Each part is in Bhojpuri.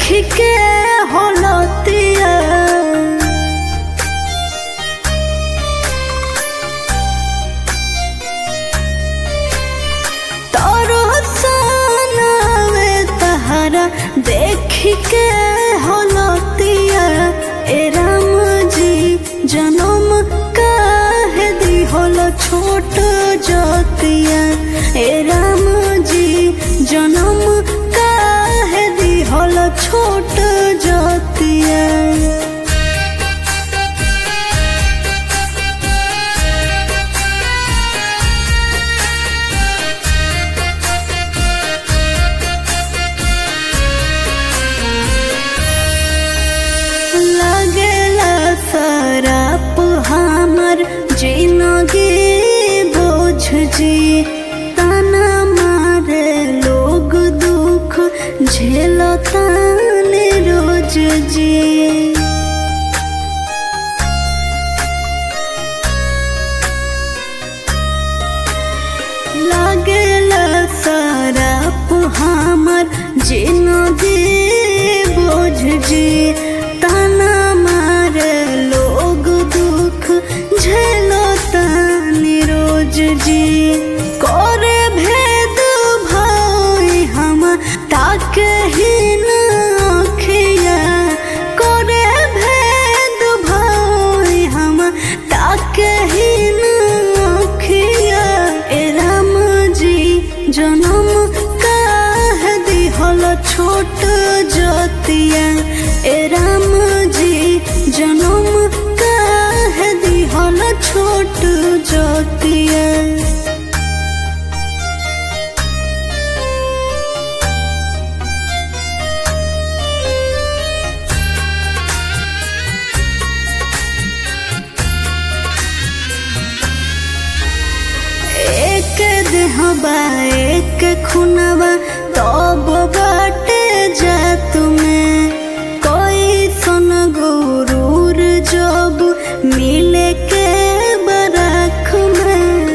के हलतिया तरसनावे तहरा देख के हलतिया ए राम जी जन्म काहे दी होल छोट जतिया ए राम जी जन्म काहे दी होल छोट जतिया सराप हमर जिनगी बोझ जी ताना मारे लोग दुख झेलताने रोज जी लागेला सराप हमर जिनगी बोझ जी ताना मारे लोग दुख झेलतानी रोज जी करे भेद भाई हम ताके ही न अखिया करे भेद भाई हम ताके ही न अखिया ए राम जी जन्म काहे दी होल छोट जतिया ए राम जी जन्म काहे दी होल छोट जतिया एक देहबा एक खुनवा तब बाटे जा तुम्हें कोई सन गुरूर जब मिले के बरख में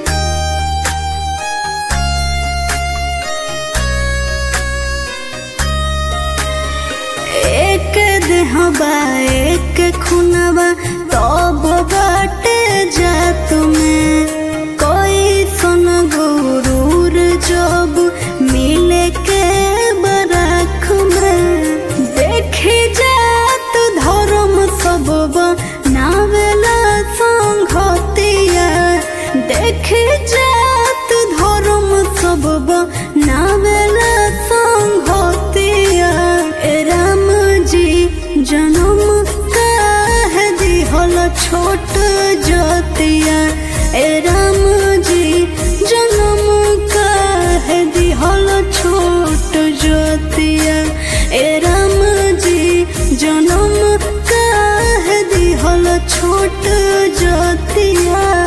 एक देहबा एक खुनवा तब बाटे जा तुम्हें कोई सन गुरूर जब मिले के बरख में देखी जात धर्म सब नावेला संघतिया देखी जात धर्म सब नावेला संघतिया ए राम जी जन्म काहे दी होल छोट जतिया ए राम जी जन्म काहे दी होल छोट जतिया ए राम जी जन्म काहे दी होल छोट जतिया।